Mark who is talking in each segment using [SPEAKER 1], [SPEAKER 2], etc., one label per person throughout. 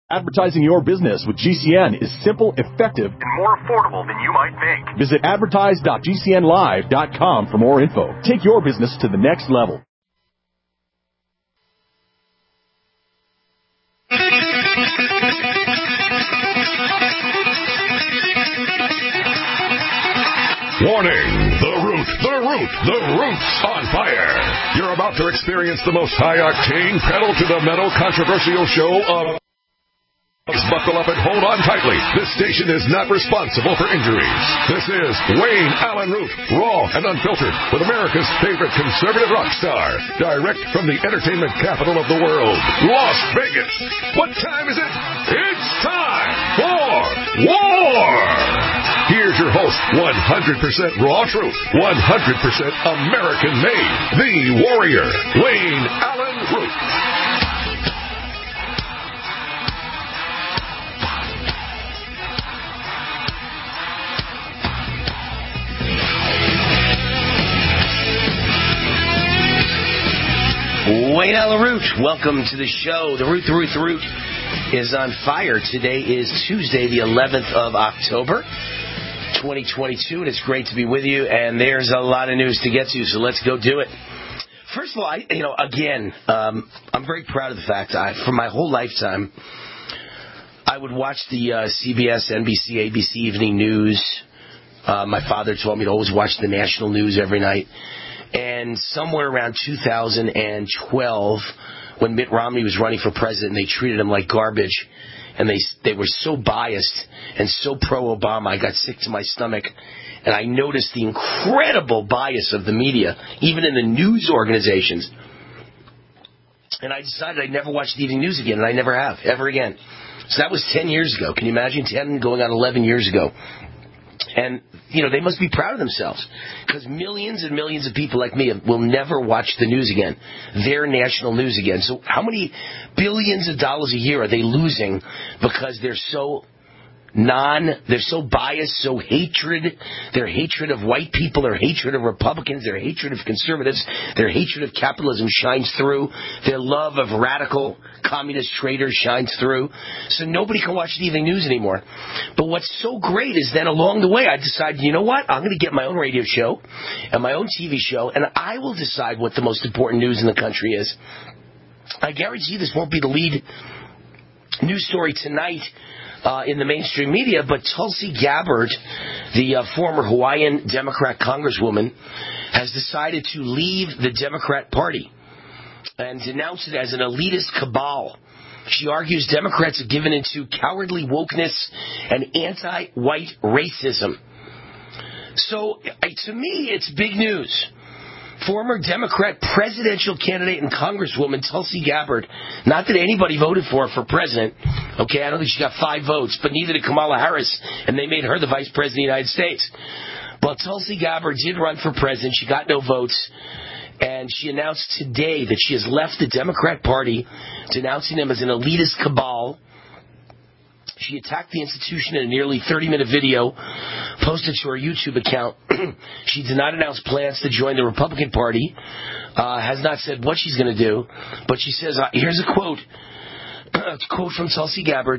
[SPEAKER 1] Advertising your business with GCN is simple, effective,
[SPEAKER 2] and more affordable than you might think.
[SPEAKER 1] Visit advertise.gcnlive.com for more info. Take your business to the next level.
[SPEAKER 3] Warning! The root's on fire. You're about to experience the most high-octane, pedal-to-the-metal controversial show of... Buckle up and hold on tightly. This station is not responsible for injuries. This is Wayne Allen Root, raw and unfiltered, with America's favorite conservative rock star, direct from the entertainment capital of the world, Las Vegas. What time is it? It's time for war! Here's your host, 100% raw truth, 100% American-made, the warrior, Wayne Allen Root.
[SPEAKER 4] Wayne Allen Root, welcome to the show. The Root is on fire. Today is Tuesday, the 11th of October, 2022, and it's great to be with you. And there's a lot of news to get to, so let's go do it. First of all, I'm very proud of the fact for my whole lifetime, I would watch the CBS, NBC, ABC Evening News. My father told me to always watch the national news every night. And somewhere around 2012, when Mitt Romney was running for president, they treated him like garbage, and they were so biased and so pro-Obama, I got sick to my stomach, and I noticed the incredible bias of the media, even in the news organizations. And I decided I'd never watch the evening news again, and I never have, ever again. So that was 10 years ago. Can you imagine? 10 going on 11 years ago. And, they must be proud of themselves, because millions and millions of people like me will never watch the news again, their national news again. So how many billions of dollars a year are they losing because they're so biased, so their hatred of white people, their hatred of Republicans, their hatred of conservatives, their hatred of capitalism shines through, their love of radical communist traitors shines through, so nobody can watch the evening news anymore. But what's so great is then along the way I decided, you know what, I'm going to get my own radio show and my own TV show, and I will decide what the most important news in the country is. I guarantee this won't be the lead news story tonight in the mainstream media, but Tulsi Gabbard, the former Hawaiian Democrat congresswoman, has decided to leave the Democrat Party and denounce it as an elitist cabal. She argues Democrats have given into cowardly wokeness and anti-white racism. So, to me, it's big news. Former Democrat presidential candidate and congresswoman Tulsi Gabbard, not that anybody voted for president, okay, I don't think she got 5 votes, but neither did Kamala Harris, and they made her the vice president of the United States. But Tulsi Gabbard did run for president. She got no votes, and she announced today that she has left the Democrat Party, denouncing them as an elitist cabal. She attacked the institution in a nearly 30-minute video posted to her YouTube account. She did not announce plans to join the Republican Party, has not said what she's going to do, but she says, here's a quote, a quote from Tulsi Gabbard.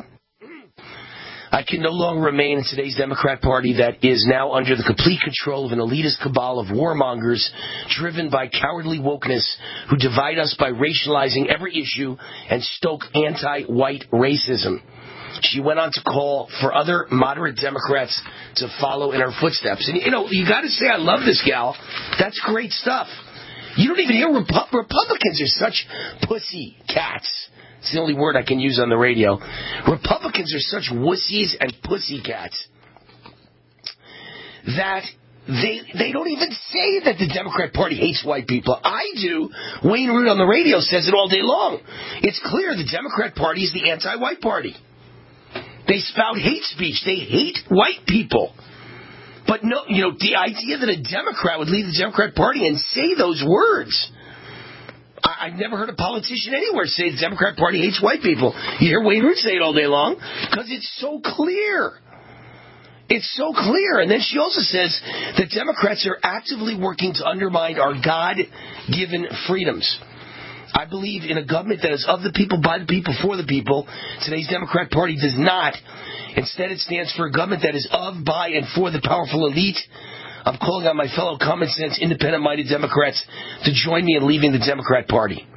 [SPEAKER 4] I can no longer remain in today's Democrat Party that is now under the complete control of an elitist cabal of warmongers driven by cowardly wokeness who divide us by racializing every issue and stoke anti-white racism. She went on to call for other moderate Democrats to follow in her footsteps. And, you got to say, I love this gal. That's great stuff. You don't even hear Republicans are such pussy cats. It's the only word I can use on the radio. Republicans are such wussies and pussy cats that they don't even say that the Democrat Party hates white people. I do. Wayne Root on the radio says it all day long. It's clear the Democrat Party is the anti-white party. They spout hate speech. They hate white people. But no, the idea that a Democrat would leave the Democrat Party and say those words. I've never heard a politician anywhere say the Democrat Party hates white people. You hear Wayne Root say it all day long because it's so clear. It's so clear. And then she also says that Democrats are actively working to undermine our God-given freedoms. I believe in a government that is of the people, by the people, for the people. Today's Democrat Party does not. Instead, it stands for a government that is of, by, and for the powerful elite. I'm calling on my fellow common-sense, independent-minded Democrats to join me in leaving the Democrat Party.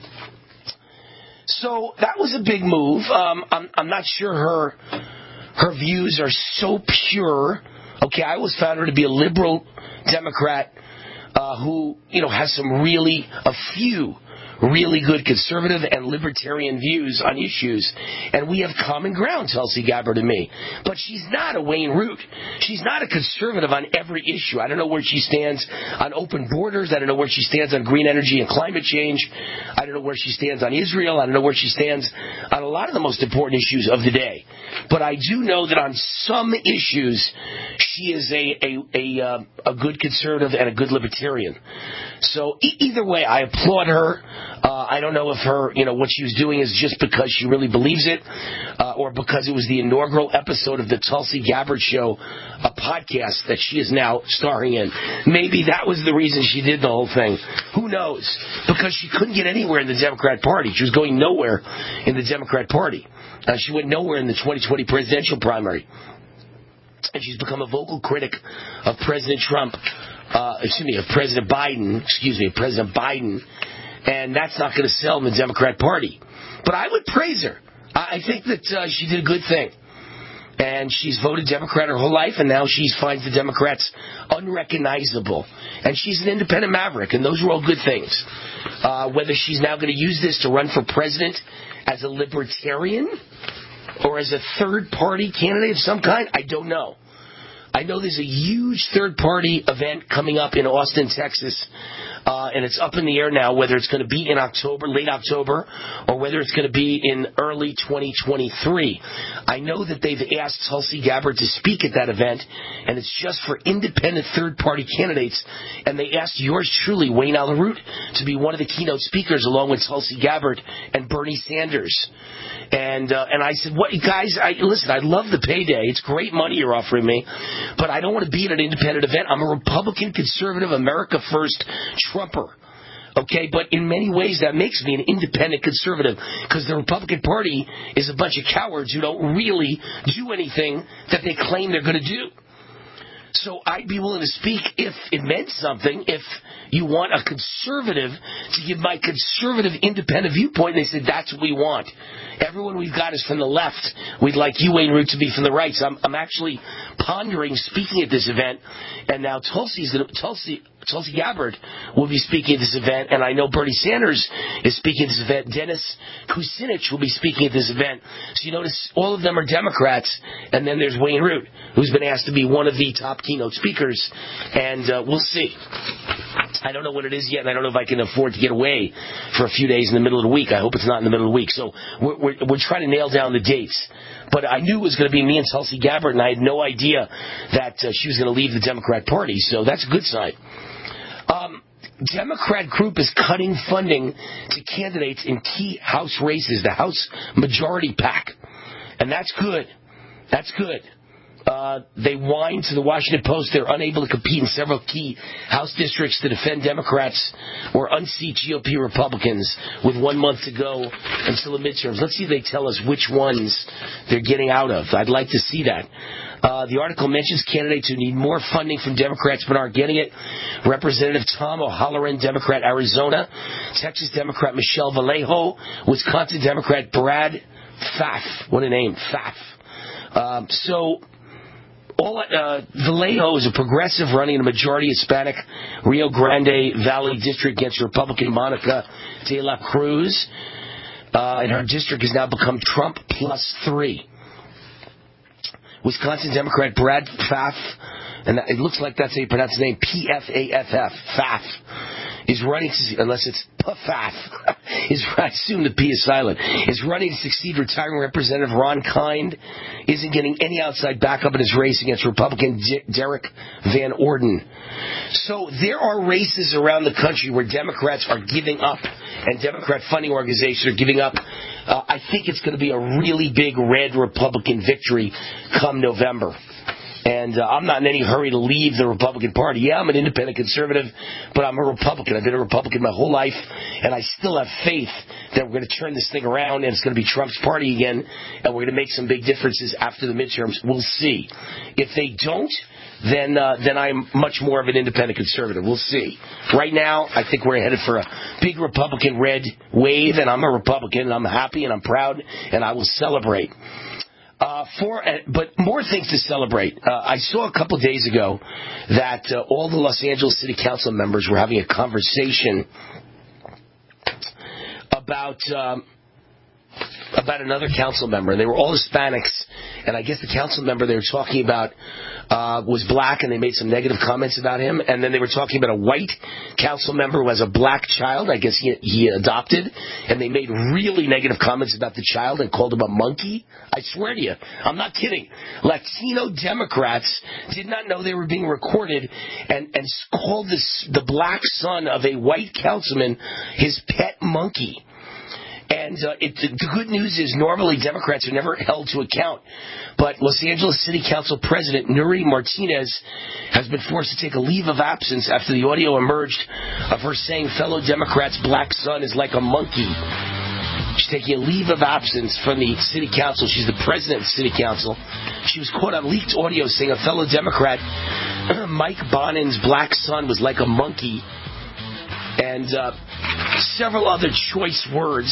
[SPEAKER 4] So that was a big move. I'm not sure her views are so pure. Okay, I always found her to be a liberal Democrat who, has a few really good conservative and libertarian views on issues, and we have common ground, Tulsi Gabbard and me. But she's not a Wayne Root. She's not a conservative on every issue. I don't know where she stands on open borders. I don't know where she stands on green energy and climate change. I don't know where she stands on Israel. I don't know where she stands on a lot of the most important issues of the day. But I do know that on some issues, she is a good conservative and a good libertarian. So either way, I applaud her. I don't know if what she was doing is just because she really believes it, or because it was the inaugural episode of the Tulsi Gabbard Show, a podcast that she is now starring in. Maybe that was the reason she did the whole thing. Who knows? Because she couldn't get anywhere in the Democrat Party. She was going nowhere in the Democrat Party. She went nowhere in the 2020 presidential primary. And she's become a vocal critic of President President Biden, and that's not going to sell in the Democrat Party. But I would praise her. I think that she did a good thing. And she's voted Democrat her whole life, and now she finds the Democrats unrecognizable. And she's an independent maverick, and those are all good things. Whether she's now going to use this to run for president as a libertarian or as a third-party candidate of some kind, I don't know. I know there's a huge third-party event coming up in Austin, Texas, and it's up in the air now whether it's going to be in October, late October, or whether it's going to be in early 2023. I know that they've asked Tulsi Gabbard to speak at that event, and it's just for independent third-party candidates, and they asked yours truly, Wayne Allyn Root, to be one of the keynote speakers along with Tulsi Gabbard and Bernie Sanders. And I said, what, guys, listen, I love the payday. It's great money you're offering me, but I don't want to be at an independent event. I'm a Republican, conservative, America First Trumper. Okay, but in many ways that makes me an independent conservative, because the Republican Party is a bunch of cowards who don't really do anything that they claim they're going to do. So I'd be willing to speak if it meant something, if you want a conservative to give my conservative independent viewpoint. And they said, that's what we want. Everyone we've got is from the left. We'd like you, Wayne Root, to be from the right. So I'm actually pondering speaking at this event. And now Tulsi Gabbard will be speaking at this event, and I know Bernie Sanders is speaking at this event. Dennis Kucinich will be speaking at this event. So you notice all of them are Democrats, and then there's Wayne Root, who's been asked to be one of the top keynote speakers, and we'll see. I don't know what it is yet, and I don't know if I can afford to get away for a few days in the middle of the week. I hope it's not in the middle of the week. So we're trying to nail down the dates. But I knew it was going to be me and Tulsi Gabbard, and I had no idea that she was going to leave the Democrat Party. So that's a good sign. Democrat group is cutting funding to candidates in key House races, the House Majority PAC. And that's good. That's good. They whined to the Washington Post they're unable to compete in several key House districts to defend Democrats or unseat GOP Republicans with 1 month to go until the midterms. Let's see if they tell us which ones they're getting out of. I'd like to see that. The article mentions candidates who need more funding from Democrats but aren't getting it. Representative Tom O'Halloran, Democrat, Arizona. Texas Democrat Michelle Vallejo. Wisconsin Democrat Brad Pfaff. What a name, Pfaff. Vallejo is a progressive running in a majority Hispanic Rio Grande Valley district against Republican Monica de la Cruz. And her district has now become Trump plus 3. Wisconsin Democrat Brad Pfaff, and it looks like that's how you pronounce his name, P-F-A-F-F, Pfaff, is running, unless it's Pfaff, I assume the P is silent, is running to succeed retiring Representative Ron Kind, isn't getting any outside backup in his race against Republican Derek Van Orden. So there are races around the country where Democrats are giving up, and Democrat funding organizations are giving up. I think it's going to be a really big red Republican victory come November. And I'm not in any hurry to leave the Republican Party. Yeah, I'm an independent conservative, but I'm a Republican. I've been a Republican my whole life, and I still have faith that we're going to turn this thing around, and it's going to be Trump's party again, and we're going to make some big differences after the midterms. We'll see. If they don't, then I'm much more of an independent conservative. We'll see. Right now, I think we're headed for a big Republican red wave, and I'm a Republican, and I'm happy, and I'm proud, and I will celebrate. But more things to celebrate. I saw a couple of days ago that all the Los Angeles City Council members were having a conversation about another council member. They were all Hispanics, and I guess the council member they were talking about was black, and they made some negative comments about him. And then they were talking about a white council member who has a black child. I guess he adopted, and they made really negative comments about the child and called him a monkey. I swear to you, I'm not kidding. Latino Democrats did not know they were being recorded and called the black son of a white councilman his pet monkey. And the good news is normally Democrats are never held to account. But Los Angeles City Council President Nury Martinez has been forced to take a leave of absence after the audio emerged of her saying fellow Democrats' black son is like a monkey. She's taking a leave of absence from the City Council. She's the president of the City Council. She was caught on leaked audio saying a fellow Democrat, Mike Bonin's black son, was like a monkey. And several other choice words.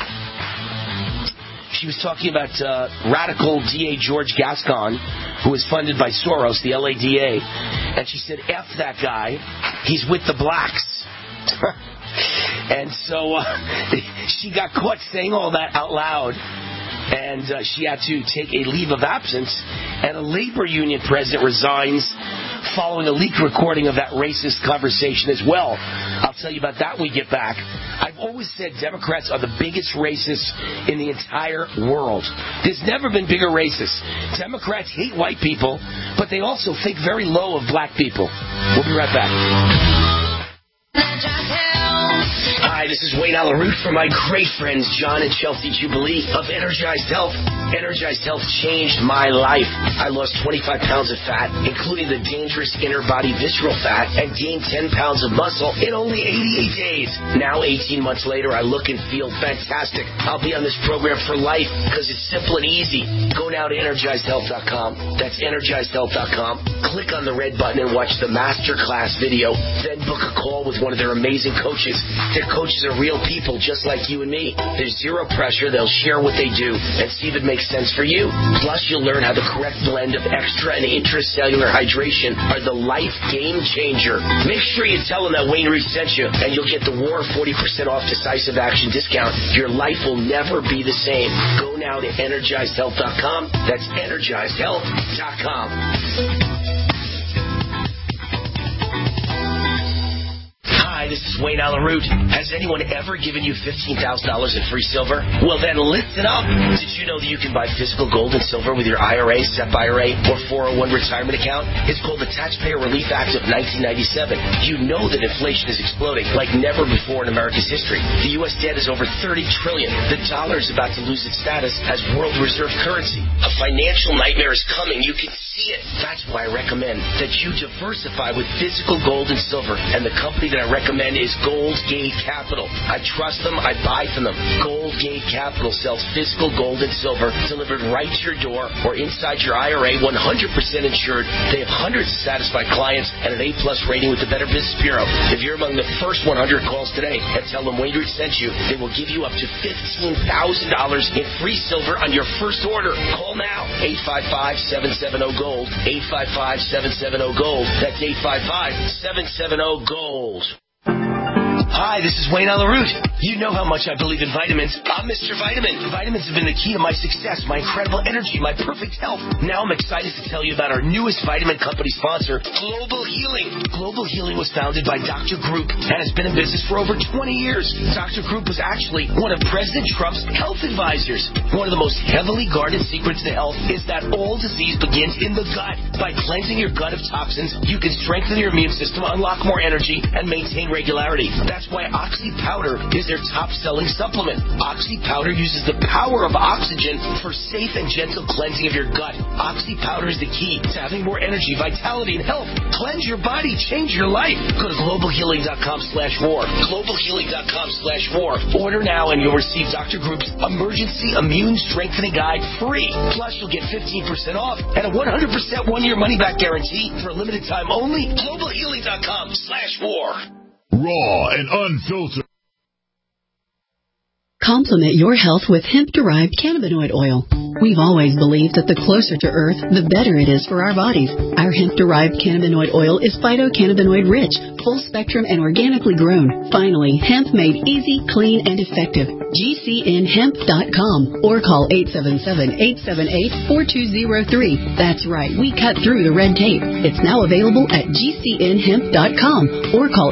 [SPEAKER 4] She was talking about radical DA George Gascon, who is funded by Soros, the LADA. And she said, F that guy. He's with the blacks. And so she got caught saying all that out loud. And she had to take a leave of absence. And a labor union president resigns following a leaked recording of that racist conversation as well. I'll tell you about that when we get back. I've always said Democrats are the biggest racists in the entire world. There's never been bigger racists. Democrats hate white people, but they also think very low of black people. We'll be right back. Hi, this is Wayne Alaroot from my great friends John and Chelsea Jubilee of Energized Health. Energized Health changed my life. I lost 25 pounds of fat, including the dangerous inner body visceral fat, and gained 10 pounds of muscle in only 88 days. Now, 18 months later, I look and feel fantastic. I'll be on this program for life because it's simple and easy. Go now to EnergizedHealth.com. That's EnergizedHealth.com. Click on the red button and watch the masterclass video. Then book a call with one of their amazing coaches. Their coaches are real people just like you and me. There's zero pressure. They'll share what they do and see if it makes sense for you. Plus, you'll learn how the correct blend of extra and intracellular hydration are the life game changer. Make sure you tell them that Wayne Reed sent you, and you'll get the War 40% off decisive action discount. Your life will never be the same. Go now to EnergizedHealth.com. That's EnergizedHealth.com. Hi, this is Wayne Alaroot. Has anyone ever given you $15,000 in free silver? Well, then listen up. Did you know that you can buy physical gold and silver with your IRA, SEP IRA, or 401 retirement account? It's called the Taxpayer Relief Act of 1997. You know that inflation is exploding like never before in America's history. The U.S. debt is over $30 trillion. The dollar is about to lose its status as world reserve currency. A financial nightmare is coming. You can see it. That's why I recommend that you diversify with physical gold and silver. And the company that I recommend is Gold Gate Capital. I trust them. I buy from them. Gold Gate Capital sells physical gold and silver delivered right to your door or inside your IRA, 100% insured. They have hundreds of satisfied clients and an A-plus rating with the Better Business Bureau. If you're among the first 100 calls today and tell them Wayne Reed sent you, they will give you up to $15,000 in free silver on your first order. Call now. 855-770-GOLD. 855-770-GOLD. That's 855-770-GOLD. Hi, this is Wayne Alaroot. You know how much I believe in vitamins. I'm Mr. Vitamin. Vitamins have been the key to my success, my incredible energy, my perfect health. Now I'm excited to tell you about our newest vitamin company sponsor, Global Healing. Global Healing was founded by Dr. Group and has been in business for over 20 years. Dr. Group was actually one of President Trump's health advisors. One of the most heavily guarded secrets to health is that all disease begins in the gut. By cleansing your gut of toxins, you can strengthen your immune system, unlock more energy, and maintain regularity. That's That's why Oxy Powder is their top-selling supplement. Oxy Powder uses the power of oxygen for safe and gentle cleansing of your gut. Oxy Powder is the key to having more energy, vitality, and health. Cleanse your body, change your life. Go to globalhealing.com/war. globalhealing.com/war. Order now and you'll receive Dr. Group's Emergency Immune Strengthening Guide free. Plus, you'll get 15% off and a 100% one-year money-back guarantee for a limited time only. globalhealing.com/war.
[SPEAKER 3] Raw and unfiltered.
[SPEAKER 5] Complement your health with hemp-derived cannabinoid oil. We've always believed that the closer to Earth, the better it is for our bodies. Our hemp-derived cannabinoid oil is phytocannabinoid-rich, full-spectrum, and organically grown. Finally, hemp made easy, clean, and effective. GCNhemp.com or call 877-878-4203. That's right, we cut through the red tape. It's now available at GCNhemp.com or call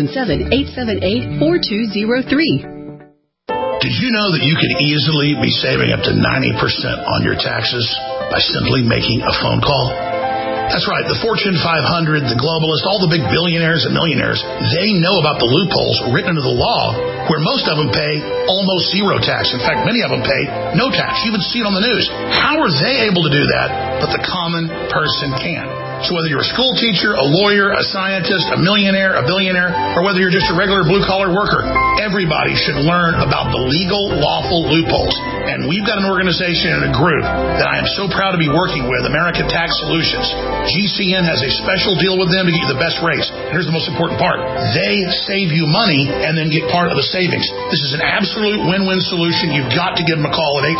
[SPEAKER 5] 877-878-4203.
[SPEAKER 6] Did you know that you could easily be saving up to 90% on your taxes by simply making a phone call? That's right. The Fortune 500, the globalists, all the big billionaires and millionaires, they know about the loopholes written into the law where most of them pay almost zero tax. In fact, many of them pay no tax. You even see it on the news. How are they able to do that, but the common person can? So whether you're a school teacher, a lawyer, a scientist, a millionaire, a billionaire, or whether you're just a regular blue-collar worker, everybody should learn about the legal, lawful loopholes. And we've got an organization and a group that I am so proud to be working with, American Tax Solutions. GCN has a special deal with them to get you the best rates. Here's the most important part. They save you money and then get part of the savings. This is an absolute win-win solution. You've got to give them a call at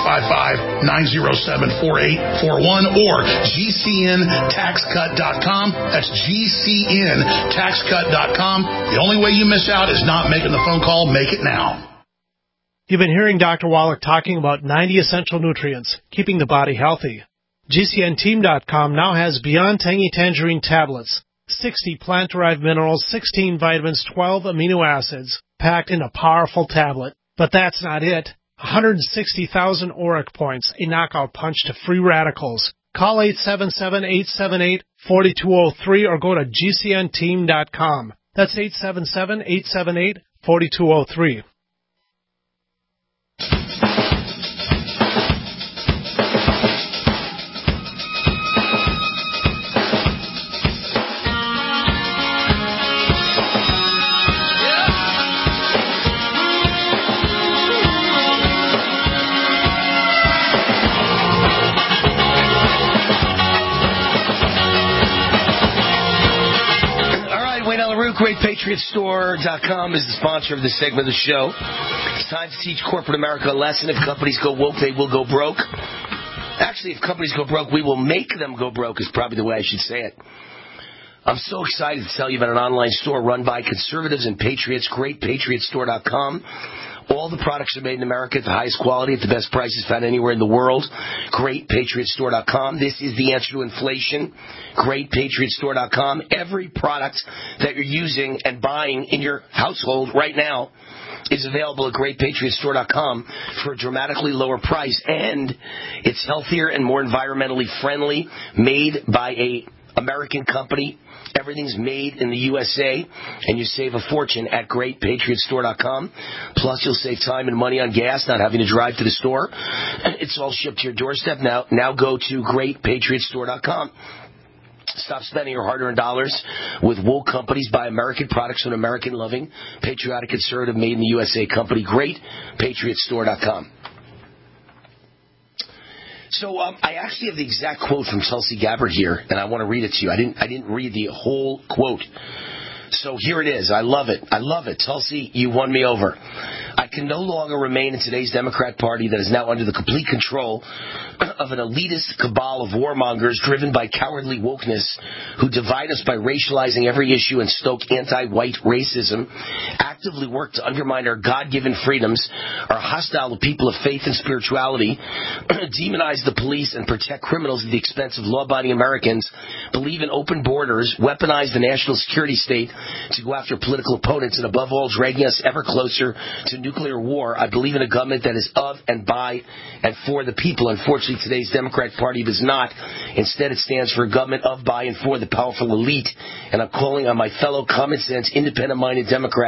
[SPEAKER 6] 855-907-4841 or GCNTaxCut.com. That's GCNTaxCut.com. The only way you miss out is not making the phone call. Make it now.
[SPEAKER 7] You've been hearing Dr. Wallach talking about 90 essential nutrients, keeping the body healthy. GCNteam.com now has Beyond Tangy Tangerine tablets, 60 plant-derived minerals, 16 vitamins, 12 amino acids, packed in a powerful tablet. But that's not it. 160,000 ORAC points, a knockout punch to free radicals. Call 877-878-4203 or go to GCNteam.com. That's 877-878-4203.
[SPEAKER 4] GreatPatriotStore.com is the sponsor of this segment of the show. It's time to teach corporate America a lesson. If companies go woke, they will go broke. Actually, if companies go broke, we will make them go broke is probably the way I should say it. I'm so excited to tell you about an online store run by conservatives and patriots, GreatPatriotStore.com. All the products are made in America at the highest quality, at the best prices found anywhere in the world. GreatPatriotStore.com. This is the answer to inflation. GreatPatriotStore.com. Every product that you're using and buying in your household right now is available at GreatPatriotStore.com for a dramatically lower price, and it's healthier and more environmentally friendly, made by a American company. Everything's made in the USA, and you save a fortune at GreatPatriotStore.com. Plus, you'll save time and money on gas, not having to drive to the store. It's all shipped to your doorstep now. Now go to GreatPatriotStore.com. Stop spending your hard-earned dollars with woke companies. Buy American products from an American-loving, patriotic, conservative, made-in-the-USA company. GreatPatriotStore.com. So I actually have the exact quote from Tulsi Gabbard here, and I want to read it to you. I didn't read the whole quote. So here it is. I love it. I love it. Tulsi, you won me over. I can no longer remain in today's Democrat Party that is now under the complete control of an elitist cabal of warmongers driven by cowardly wokeness who divide us by racializing every issue and stoke anti-white racism, actively work to undermine our God-given freedoms, are hostile to people of faith and spirituality, demonize the police and protect criminals at the expense of law-abiding Americans, believe in open borders, weaponize the national security state to go after political opponents, and above all, dragging us ever closer to nuclear war. I believe in a government that is of and by and for the people. Unfortunately, today's Democrat Party does not. Instead, it stands for a government of, by, and for the powerful elite. And I'm calling on my fellow common-sense, independent-minded Democrats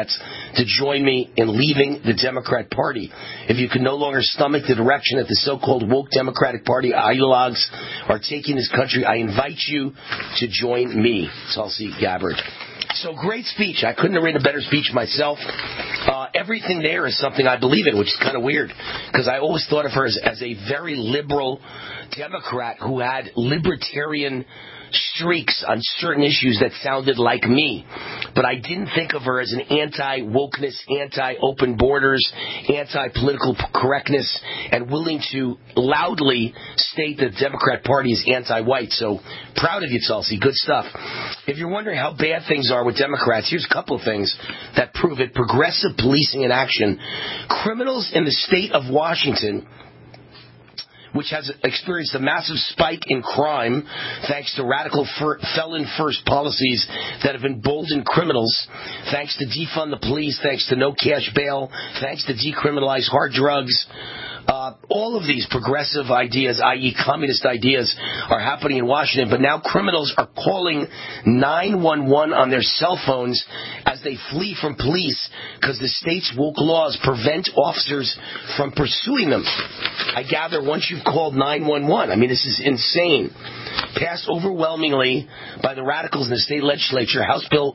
[SPEAKER 4] to join me in leaving the Democrat Party. If you can no longer stomach the direction that the so-called woke Democratic Party ideologues are taking this country, I invite you to join me, Tulsi Gabbard. So great speech. I couldn't have written a better speech myself. Everything there is something I believe in, which is kind of weird, because I always thought of her as a very liberal Democrat who had libertarian streaks on certain issues that sounded like me. But I didn't think of her as an anti-wokeness, anti-open borders, anti-political correctness, and willing to loudly state that the Democrat Party is anti-white. So proud of you, Tulsi. Good stuff. If you're wondering how bad things are with Democrats, here's a couple of things that prove it. Progressive policing in action. Criminals in the state of Washington, which has experienced a massive spike in crime thanks to radical felon-first policies that have emboldened criminals, thanks to defund the police, thanks to no cash bail, thanks to decriminalize hard drugs. All of these progressive ideas, i.e. communist ideas, are happening in Washington, but now criminals are calling 911 on their cell phones as they flee from police because the state's woke laws prevent officers from pursuing them. I gather once you've called 911, I mean, this is insane. Passed overwhelmingly by the radicals in the state legislature, House Bill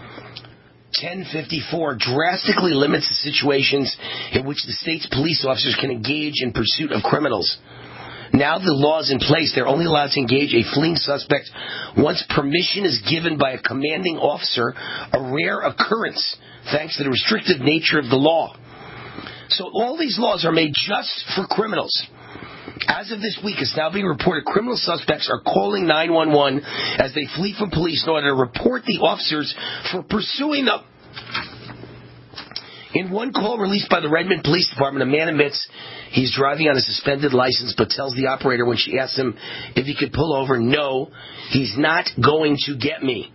[SPEAKER 4] 1054 drastically limits the situations in which the state's police officers can engage in pursuit of criminals. Now the law is in place. They're only allowed to engage a fleeing suspect once permission is given by a commanding officer, a rare occurrence, thanks to the restrictive nature of the law. So all these laws are made just for criminals. As of this week, it's now being reported criminal suspects are calling 911 as they flee from police in order to report the officers for pursuing them. In one call released by the Redmond Police Department, a man admits he's driving on a suspended license but tells the operator when she asks him if he could pull over, no, he's not going to get me.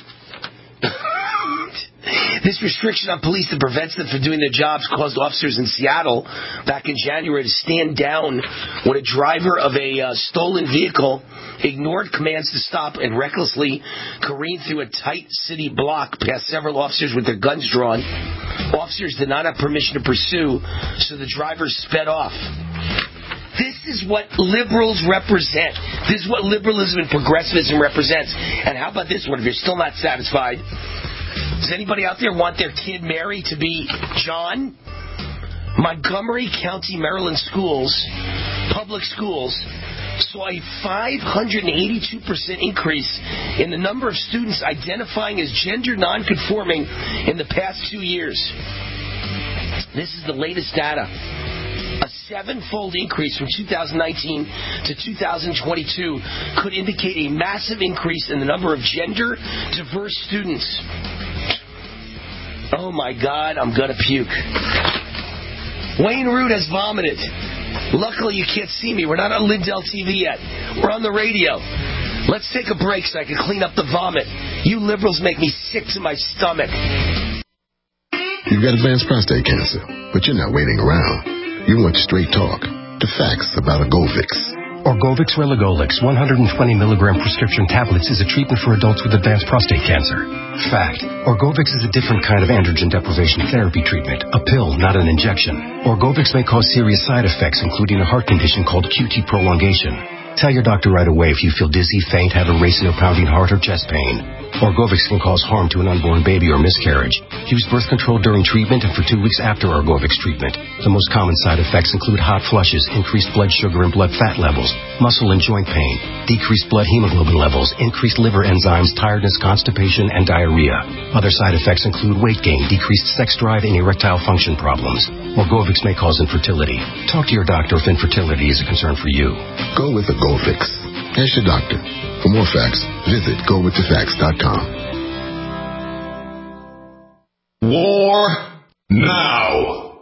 [SPEAKER 4] This restriction on police that prevents them from doing their jobs caused officers in Seattle back in January to stand down when a driver of a stolen vehicle ignored commands to stop and recklessly careened through a tight city block past several officers with their guns drawn. Officers did not have permission to pursue, so the driver sped off. This is what liberals represent. This is what liberalism and progressivism represents. And how about this one? If you're still not satisfied, does anybody out there want their kid Mary to be John? Montgomery County, Maryland schools, public schools, saw a 582% increase in the number of students identifying as gender nonconforming in the past 2 years. This is the latest data. A 7-fold increase from 2019 to 2022 could indicate a massive increase in the number of gender-diverse students. Oh my God, I'm gonna puke. Wayne Root has vomited. Luckily, you can't see me. We're not on Lindell TV yet. We're on the radio. Let's take a break so I can clean up the vomit. You liberals make me sick to my stomach.
[SPEAKER 8] You've got advanced prostate cancer, but you're not waiting around. You want straight talk, the facts about Orgovix.
[SPEAKER 9] Orgovix Relagolix 120 milligram prescription tablets is a treatment for adults with advanced prostate cancer. Fact: Orgovix is a different kind of androgen deprivation therapy treatment, a pill, not an injection. Orgovix may cause serious side effects, including a heart condition called QT prolongation. Tell your doctor right away if you feel dizzy, faint, have a racing or pounding heart, or chest pain. Orgovix can cause harm to an unborn baby or miscarriage. Use birth control during treatment and for 2 weeks after Orgovix treatment. The most common side effects include hot flushes, increased blood sugar and blood fat levels, muscle and joint pain, decreased blood hemoglobin levels, increased liver enzymes, tiredness, constipation, and diarrhea. Other side effects include weight gain, decreased sex drive, and erectile function problems. Orgovix may cause infertility. Talk to your doctor if infertility is a concern for you.
[SPEAKER 8] Go with Orgovix. Ask your doctor. For more facts, visit gowiththefacts.com.
[SPEAKER 3] War now.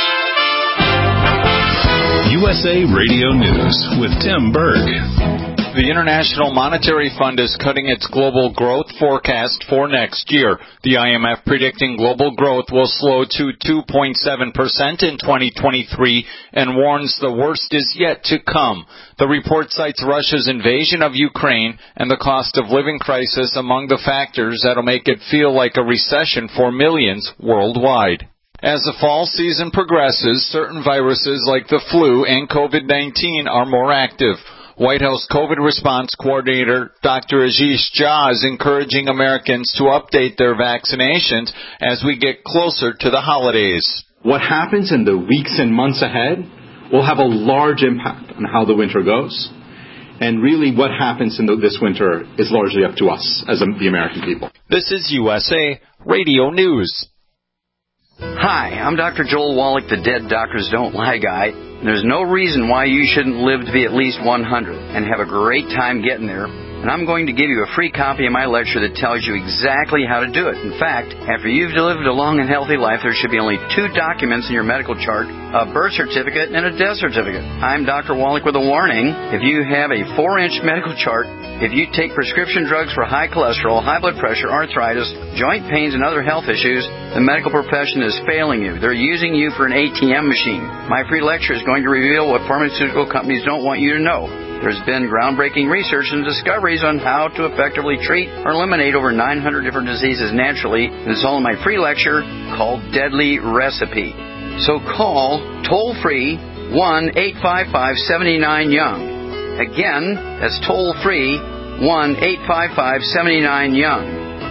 [SPEAKER 10] USA Radio News with Tim Berg. The International Monetary Fund is cutting its global growth forecast for next year. The IMF predicting global growth will slow to 2.7% in 2023 and warns the worst is yet to come. The report cites Russia's invasion of Ukraine and the cost of living crisis among the factors that'll make it feel like a recession for millions worldwide. As the fall season progresses, certain viruses like the flu and COVID-19 are more active. White House COVID response coordinator Dr. Ashish Jha is encouraging Americans to update their vaccinations as we get closer to the holidays.
[SPEAKER 1] What happens in the weeks and months ahead will have a large impact on how the winter goes. And really what happens in this winter is largely up to us as the American people.
[SPEAKER 10] This is USA Radio News.
[SPEAKER 11] Hi, I'm Dr. Joel Wallach, the Dead Doctors Don't Lie guy. There's no reason why you shouldn't live to be at least 100 and have a great time getting there. And I'm going to give you a free copy of my lecture that tells you exactly how to do it. In fact, after you've lived a long and healthy life, there should be only 2 documents in your medical chart, a birth certificate and a death certificate. I'm Dr. Wallach with a warning. If you have a 4-inch medical chart, if you take prescription drugs for high cholesterol, high blood pressure, arthritis, joint pains, and other health issues, the medical profession is failing you. They're using you for an ATM machine. My free lecture is going to reveal what pharmaceutical companies don't want you to know. There's been groundbreaking research and discoveries on how to effectively treat or eliminate over 900 different diseases naturally. And it's all in my free lecture called Deadly Recipe. So call toll-free 1-855-79-YOUNG. Again, that's toll-free 1-855-79-YOUNG.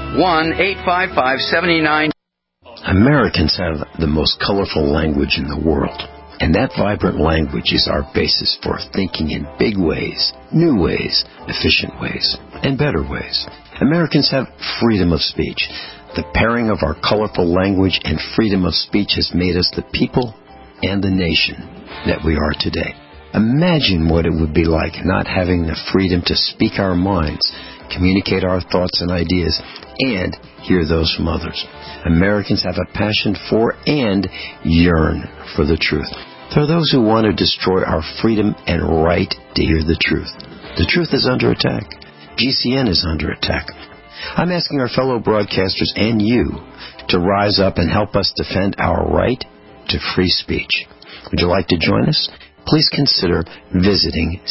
[SPEAKER 11] 1-855-79.
[SPEAKER 12] Americans have the most colorful language in the world. And that vibrant language is our basis for thinking in big ways, new ways, efficient ways, and better ways. Americans have freedom of speech. The pairing of our colorful language and freedom of speech has made us the people and the nation that we are today. Imagine what it would be like not having the freedom to speak our minds, communicate our thoughts and ideas, and hear those from others. Americans have a passion for and yearn for the truth. There are those who want to destroy our freedom and right to hear the truth. The truth is under attack. GCN is under attack. I'm asking our fellow broadcasters and you to rise up and help us defend our right to free speech. Would you like to join us? Please consider visiting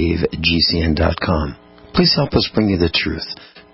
[SPEAKER 12] SaveGCN.com. Please help us bring you the truth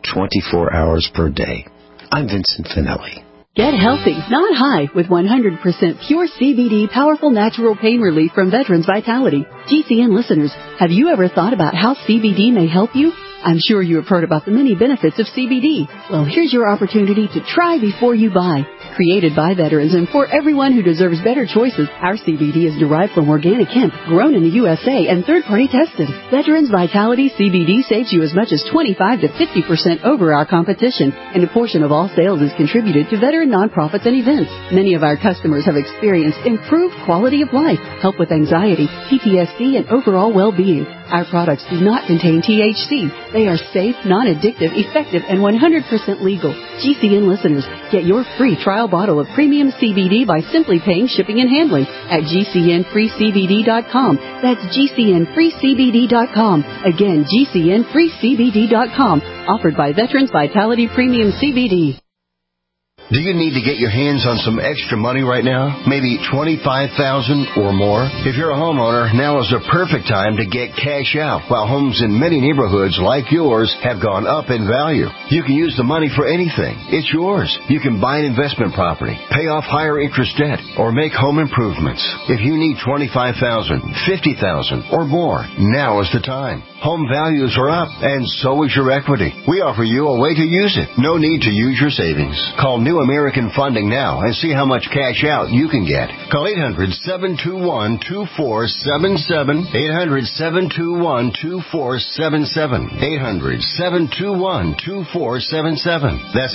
[SPEAKER 12] 24 hours per day. I'm Vincent Finelli.
[SPEAKER 5] Get healthy, not high, with 100% pure CBD powerful natural pain relief from Veterans Vitality. GCN listeners, have you ever thought about how CBD may help you? I'm sure you have heard about the many benefits of CBD. Well, here's your opportunity to try before you buy. Created by veterans and for everyone who deserves better choices, our CBD is derived from organic hemp, grown in the USA, and third-party tested. Veterans Vitality CBD saves you as much as 25 to 50% over our competition, and a portion of all sales is contributed to veteran nonprofits and events. Many of our customers have experienced improved quality of life, help with anxiety, PTSD, and overall well-being. Our products do not contain THC. They are safe, non-addictive, effective, and 100% legal. GCN listeners, get your free trial bottle of premium CBD by simply paying shipping and handling at GCNFreeCBD.com. That's GCNFreeCBD.com. Again, GCNFreeCBD.com. Offered by Veterans Vitality Premium CBD.
[SPEAKER 13] Do you need to get your hands on some extra money right now? Maybe $25,000 or more? If you're a homeowner, now is the perfect time to get cash out while homes in many neighborhoods like yours have gone up in value. You can use the money for anything. It's yours. You can buy an investment property, pay off higher interest debt, or make home improvements. If you need $25,000, $50,000 or more, now is the time. Home values are up, and so is your equity. We offer you a way to use it. No need to use your savings. Call New American Funding now and see how much cash out you can get. Call 800-721-2477. 800-721-2477. 800-721-2477. That's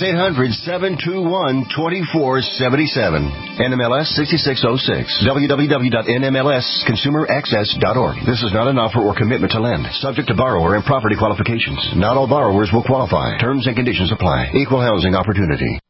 [SPEAKER 13] 800-721-2477. NMLS 6606. www.nmlsconsumeraccess.org. This is not an offer or commitment to lend. Subject to borrower and property qualifications. Not all borrowers will qualify. Terms and conditions apply. Equal housing opportunity.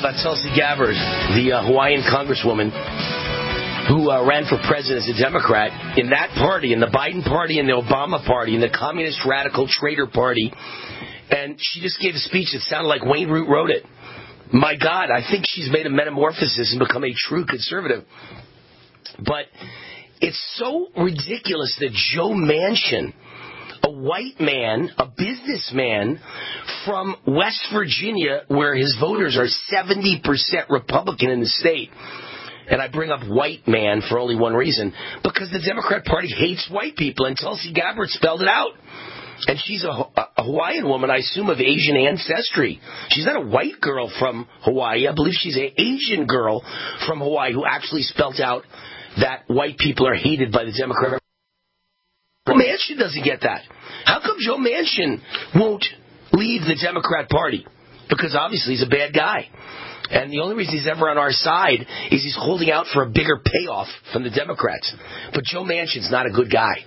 [SPEAKER 4] about Tulsi Gabbard, the Hawaiian congresswoman who ran for president as a Democrat. In that party, in the Biden party, in the Obama party, in the Communist Radical Traitor Party, and she just gave a speech that sounded like Wayne Root wrote it. My God, I think she's made a metamorphosis and become a true conservative. But it's so ridiculous that Joe Manchin, a white man, a businessman from West Virginia, where his voters are 70% Republican in the state. And I bring up white man for only one reason, because the Democrat Party hates white people, and Tulsi Gabbard spelled it out. And she's a Hawaiian woman, I assume, of Asian ancestry. She's not a white girl from Hawaii. I believe she's an Asian girl from Hawaii who actually spelled out that white people are hated by the Democrat. Joe Manchin doesn't get that. How come Joe Manchin won't leave the Democrat Party? Because obviously he's a bad guy. And the only reason he's ever on our side is he's holding out for a bigger payoff from the Democrats. But Joe Manchin's not a good guy.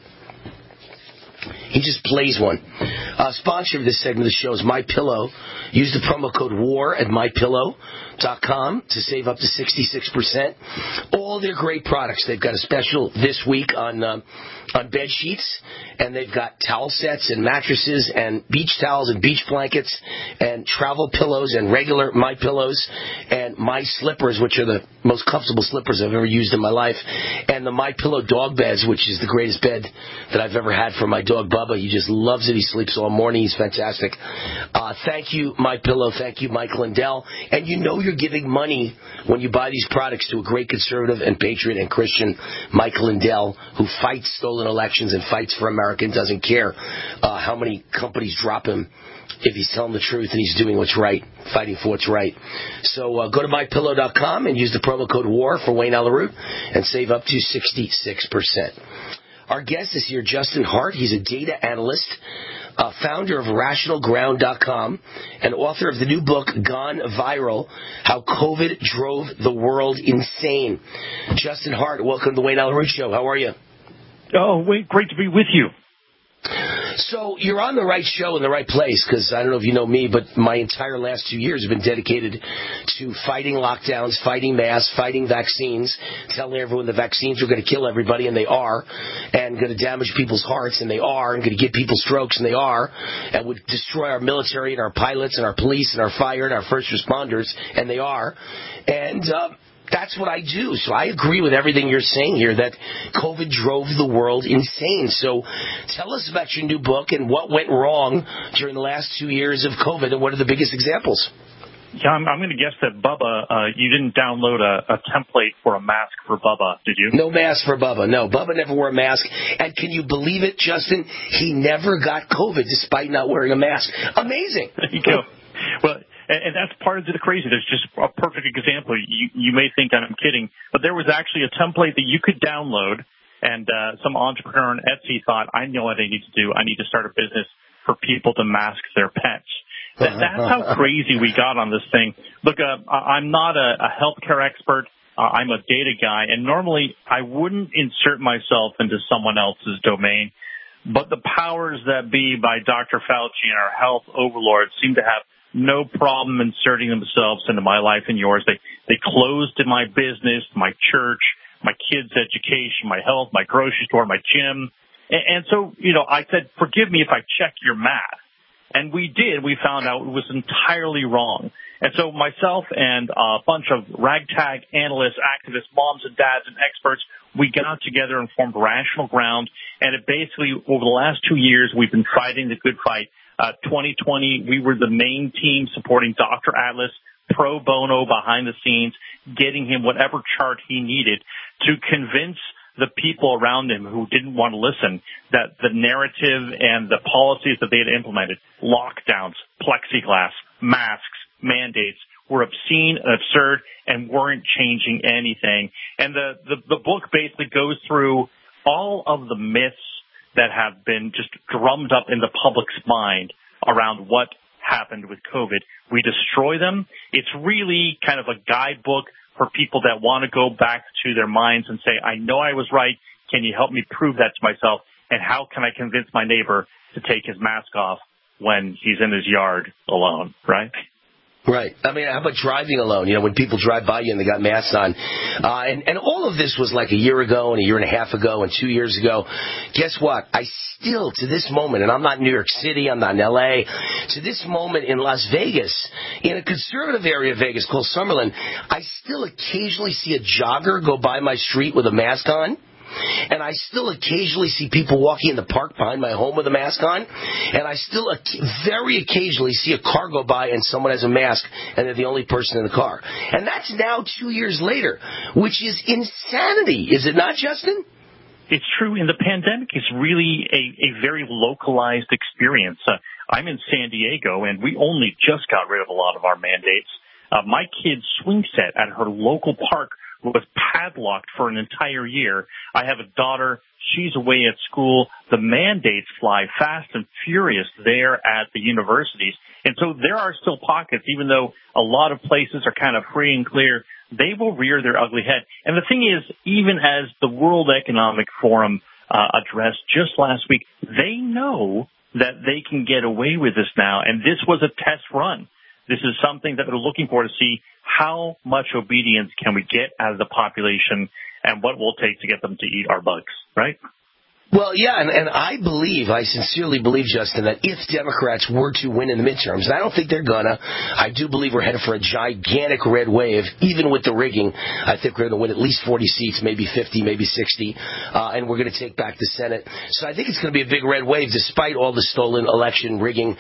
[SPEAKER 4] He just plays one. Sponsor of this segment of the show is MyPillow. Use the promo code WAR at MyPillow.com to save up to 66%. All their great products. They've got a special this week on bed sheets, and they've got towel sets and mattresses and beach towels and beach blankets and travel pillows and regular My Pillows and My Slippers, which are the most comfortable slippers I've ever used in my life, and the My Pillow dog beds, which is the greatest bed that I've ever had for my dog Bubba. He just loves it. He sleeps all morning. He's fantastic. Thank you, My Pillow. Thank you, Mike Lindell. And you know you're giving money when you buy these products to a great conservative and patriot and Christian, Mike Lindell, who fights stolen elections and fights for America and doesn't care how many companies drop him if he's telling the truth and he's doing what's right, fighting for what's right. So go to MyPillow.com and use the promo code WAR for Wayne Allyn Root and save up to 66%. Our guest is here, Justin Hart. He's a data analyst, founder of RationalGround.com, and author of the new book, Gone Viral, How COVID Drove the World Insane. Justin Hart, welcome to the Wayne Allyn Root Show. How are you?
[SPEAKER 14] Oh, Wayne, great to be with you.
[SPEAKER 4] So you're on the right show in the right place, because I don't know if you know me, but my entire last 2 years have been dedicated to fighting lockdowns, fighting masks, fighting vaccines, telling everyone the vaccines are going to kill everybody, and they are, and going to damage people's hearts, and they are, and going to give people strokes, and they are, and would destroy our military and our pilots and our police and our fire and our first responders, and they are. And that's what I do. So I agree with everything you're saying here, that COVID drove the world insane. So tell us about your new book and what went wrong during the last 2 years of COVID, and what are the biggest examples?
[SPEAKER 14] Yeah, I'm going to guess that Bubba, you didn't download a template for a mask for Bubba, did you?
[SPEAKER 4] No mask for Bubba. No, Bubba never wore a mask. And can you believe it, Justin? He never got COVID despite not wearing a mask. Amazing.
[SPEAKER 14] There you go. Well, and that's part of the crazy. There's just a perfect example. You may think I'm kidding, but there was actually a template that you could download, and some entrepreneur on Etsy thought, I know what I need to do. I need to start a business for people to mask their pets. That's how crazy we got on this thing. Look, I'm not a healthcare expert. I'm a data guy, and normally I wouldn't insert myself into someone else's domain, but the powers that be by Dr. Fauci and our health overlords seem to have no problem inserting themselves into my life and yours. They closed my business, my church, my kids' education, my health, my grocery store, my gym. And so, I said, forgive me if I check your math. And we did. We found out it was entirely wrong. And so myself and a bunch of ragtag analysts, activists, moms and dads and experts, we got together and formed Rational Ground. And it basically, over the last 2 years, we've been fighting the good fight. 2020, we were the main team supporting Dr. Atlas pro bono behind the scenes, getting him whatever chart he needed to convince the people around him who didn't want to listen that the narrative and the policies that they had implemented, lockdowns, plexiglass, masks, mandates, were obscene and absurd and weren't changing anything. And the book basically goes through all of the myths that have been just drummed up in the public's mind around what happened with COVID. We destroy them. It's really kind of a guidebook for people that want to go back to their minds and say, I know I was right. Can you help me prove that to myself? And how can I convince my neighbor to take his mask off when he's in his yard alone, right?
[SPEAKER 4] Right. I mean, how about driving alone? When people drive by you and they got masks on. And all of this was like a year ago and a year and a half ago and 2 years ago. Guess what? I still, to this moment, and I'm not in New York City, I'm not in L.A., to this moment in Las Vegas, in a conservative area of Vegas called Summerlin, I still occasionally see a jogger go by my street with a mask on. And I still occasionally see people walking in the park behind my home with a mask on. And I still very occasionally see a car go by and someone has a mask and they're the only person in the car. And that's now 2 years later, which is insanity. Is it not, Justin?
[SPEAKER 14] It's true. And the pandemic is really a very localized experience. I'm in San Diego, and we only just got rid of a lot of our mandates. My kid's swing set at her local park was padlocked for an entire year. I have a daughter. She's away at school. The mandates fly fast and furious there at the universities. And so there are still pockets, even though a lot of places are kind of free and clear, they will rear their ugly head. And the thing is, even as the World Economic Forum addressed just last week, they know that they can get away with this now. And this was a test run. This is something that they're looking for to see how much obedience can we get out of the population and what will it take to get them to eat our bugs, right?
[SPEAKER 4] Well, yeah, and I sincerely believe, Justin, that if Democrats were to win in the midterms, and I don't think they're gonna, I do believe we're headed for a gigantic red wave, even with the rigging. I think we're going to win at least 40 seats, maybe 50, maybe 60, and we're going to take back the Senate. So I think it's going to be a big red wave, despite all the stolen election rigging.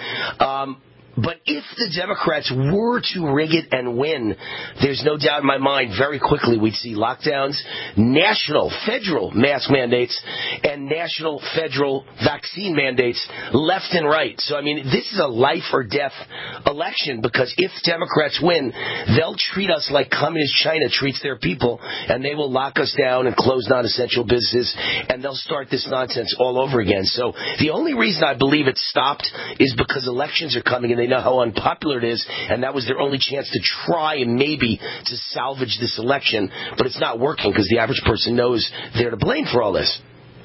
[SPEAKER 4] But if the Democrats were to rig it and win, there's no doubt in my mind very quickly we'd see lockdowns, national, federal mask mandates, and national, federal vaccine mandates left and right. So, I mean, this is a life or death election because if Democrats win, they'll treat us like communist China treats their people, and they will lock us down and close non-essential businesses, and they'll start this nonsense all over again. So the only reason I believe it stopped is because elections are coming and they know how unpopular it is, and that was their only chance to try and maybe to salvage this election, but it's not working because the average person knows they're to blame for all this.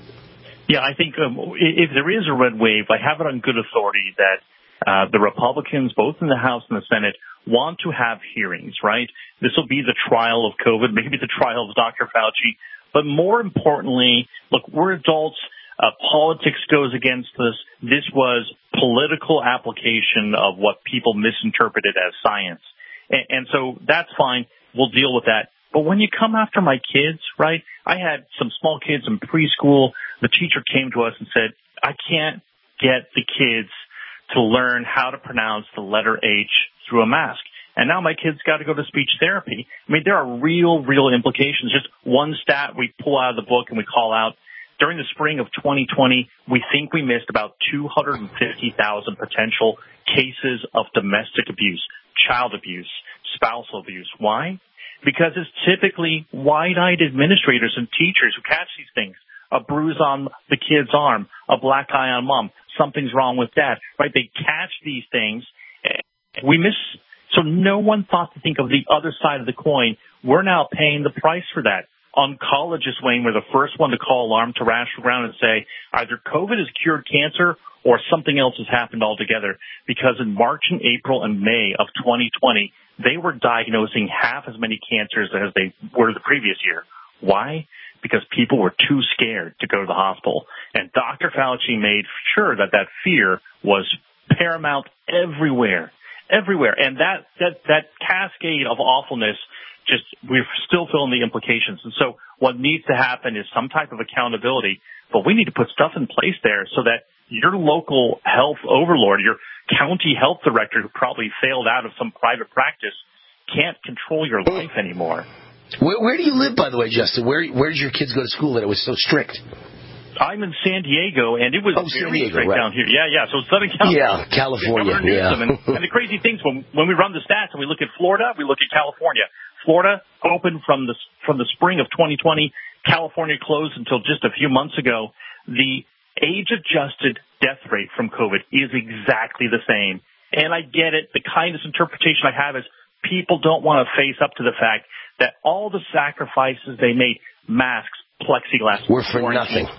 [SPEAKER 14] Yeah, I think if there is a red wave, I have it on good authority that the Republicans, both in the House and the Senate, want to have hearings, right? This will be the trial of COVID, maybe the trial of Dr. Fauci, but more importantly, look, we're adults. Politics goes against us. This was political application of what people misinterpreted as science. And so that's fine. We'll deal with that. But when you come after my kids, right, I had some small kids in preschool. The teacher came to us and said, I can't get the kids to learn how to pronounce the letter H through a mask. And now my kids got to go to speech therapy. I mean, there are real implications. Just one stat we pull out of the book and we call out. During the spring of 2020, we think we missed about 250,000 potential cases of domestic abuse, child abuse, spousal abuse. Why? Because it's typically wide-eyed administrators and teachers who catch these things. A bruise on the kid's arm, a black eye on mom, something's wrong with dad, right? They catch these things. We miss. So no one thought to think of the other side of the coin. We're now paying the price for that. Oncologists, Wayne, were the first one to call alarm, to rash around and say either COVID has cured cancer or something else has happened altogether. Because in March and April and May of 2020, they were diagnosing half as many cancers as they were the previous year. Why? Because people were too scared to go to the hospital. And Dr. Fauci made sure that fear was paramount everywhere. And that cascade of awfulness, just we're still feeling the implications. And so what needs to happen is some type of accountability, but we need to put stuff in place there so that your local health overlord, your county health director who probably failed out of some private practice, can't control your life anymore.
[SPEAKER 4] Where do you live, by the way, Justin? Where did your kids go to school that it was so strict?
[SPEAKER 14] I'm in San Diego, and it was very strict down here. Yeah. So Southern California.
[SPEAKER 4] Yeah, California. Yeah.
[SPEAKER 14] And the crazy things, when we run the stats and we look at Florida, we look at California. Florida opened from the spring of 2020. California closed until just a few months ago. The age-adjusted death rate from COVID is exactly the same. And I get it. The kindest interpretation I have is people don't want to face up to the fact that all the sacrifices they made, masks, plexiglass,
[SPEAKER 4] were for nothing.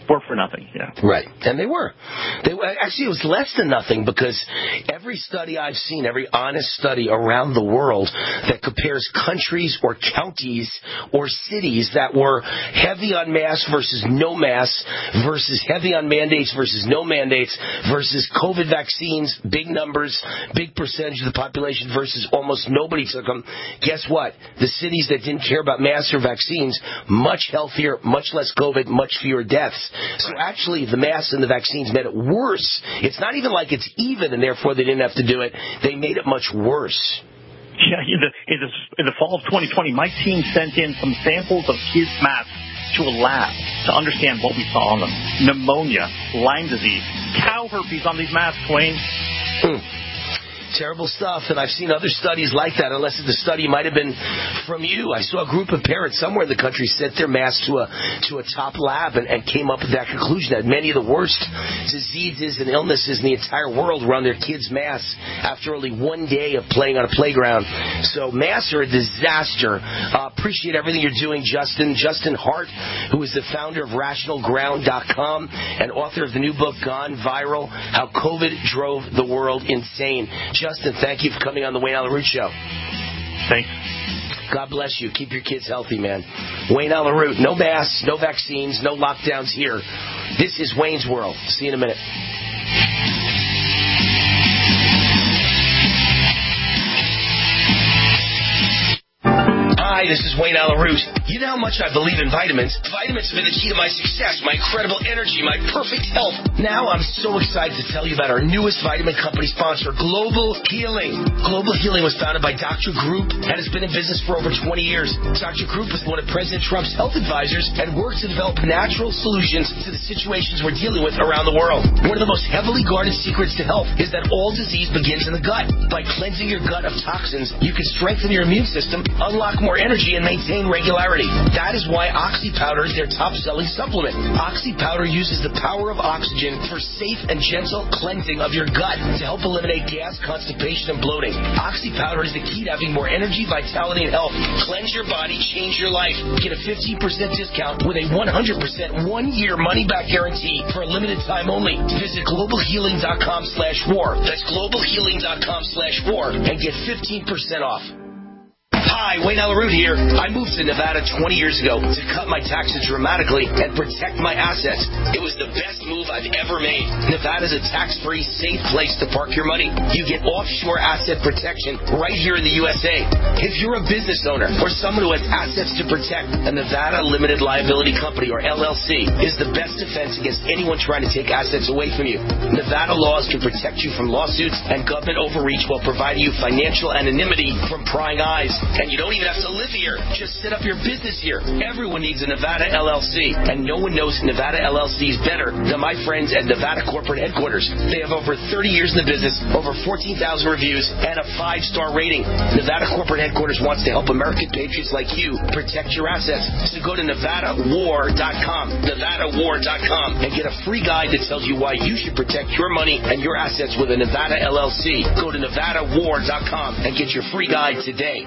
[SPEAKER 14] were for nothing, yeah.
[SPEAKER 4] Right, and they were. Actually, it was less than nothing because every study I've seen, every honest study around the world that compares countries or counties or cities that were heavy on masks versus no masks versus heavy on mandates versus no mandates versus COVID vaccines, big numbers, big percentage of the population versus almost nobody took them. Guess what? The cities that didn't care about masks or vaccines, much healthier, much less COVID, much fewer deaths. So actually, the masks and the vaccines made it worse. It's not even like it's even, and therefore they didn't have to do it. They made it much worse.
[SPEAKER 14] Yeah, in the fall of 2020, my team sent in some samples of kids' masks to a lab to understand what we saw on them. Pneumonia, Lyme disease, cow herpes on these masks, Wayne.
[SPEAKER 4] Terrible stuff, and I've seen other studies like that, unless the study might have been from you. I saw a group of parents somewhere in the country sent their masks to a top lab and came up with that conclusion that many of the worst diseases and illnesses in the entire world were on their kids' masks after only one day of playing on a playground. So masks are a disaster. Appreciate everything you're doing, Justin. Justin Hart, who is the founder of RationalGround.com and author of the new book, Gone Viral, How COVID Drove the World Insane. Justin, thank you for coming on the Wayne Allyn Root Show.
[SPEAKER 14] Thanks.
[SPEAKER 4] God bless you. Keep your kids healthy, man. Wayne Allyn Root, no masks, no vaccines, no lockdowns here. This is Wayne's World. See you in a minute. Hi, this is Wayne Allyn Root. You know how much I believe in vitamins. Vitamins have been the key to my success, my incredible energy, my perfect health. Now I'm so excited to tell you about our newest vitamin company sponsor, Global Healing. Global Healing was founded by Dr. Group and has been in business for over 20 years. Dr. Group was one of President Trump's health advisors and works to develop natural solutions to the situations we're dealing with around the world. One of the most heavily guarded secrets to health is that all disease begins in the gut. By cleansing your gut of toxins, you can strengthen your immune system, unlock more energy, and maintain regularity. That is why Oxy Powder is their top-selling supplement. Oxy Powder uses the power of oxygen for safe and gentle cleansing of your gut to help eliminate gas, constipation, and bloating. Oxy Powder is the key to having more energy, vitality, and health. Cleanse your body, change your life. Get a 15% discount with a 100% one-year money-back guarantee for a limited time only. Visit globalhealing.com/war. That's globalhealing.com/war and get 15% off. Hi, Wayne Allyn Root here. I moved to Nevada 20 years ago to cut my taxes dramatically and protect my assets. It was the best move I've ever made. Nevada's a tax-free, safe place to park your money. You get offshore asset protection right here in the USA. If you're a business owner or someone who has assets to protect, a Nevada Limited Liability Company, or LLC, is the best defense against anyone trying to take assets away from you. Nevada laws can protect you from lawsuits and government overreach while providing you financial anonymity from prying eyes. And you don't even have to live here. Just set up your business here. Everyone needs a Nevada LLC, and no one knows Nevada LLC is better than my friends at Nevada Corporate Headquarters. They have over 30 years in the business, over 14,000 reviews, and a 5-star rating. Nevada Corporate Headquarters wants to help American patriots like you protect your assets. So go to NevadaWar.com, NevadaWar.com, and get a free guide that tells you why you should protect your money and your assets with a Nevada LLC. Go to NevadaWar.com and get your free guide today.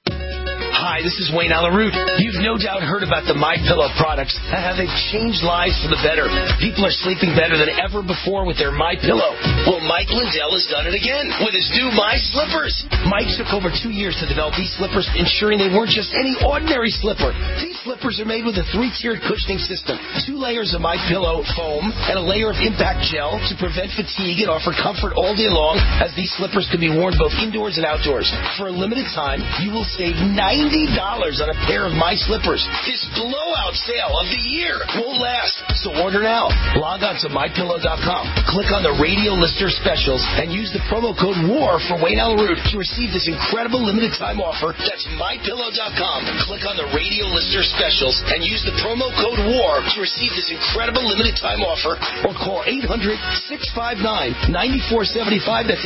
[SPEAKER 4] Hi, this is Wayne Allyn Root. You've no doubt heard about the MyPillow products and how they've changed lives for the better. People are sleeping better than ever before with their MyPillow. Well, Mike Lindell has done it again with his new My Slippers. Mike took over 2 years to develop these slippers, ensuring they weren't just any ordinary slipper. These slippers are made with a 3-tiered cushioning system, 2 layers of MyPillow foam, and a layer of impact gel to prevent fatigue and offer comfort all day long, as these slippers can be worn both indoors and outdoors. For a limited time, you will save $90 on a pair of My Slippers. This blowout sale of the year won't last, so order now. Log on to MyPillow.com, click on the radio listener specials, and use the promo code WAR for Wayne Allyn Root to receive this incredible limited time offer. That's MyPillow.com. Click on the radio listener specials and use the promo code WAR to receive this incredible limited time offer, or call 800-659-9475. That's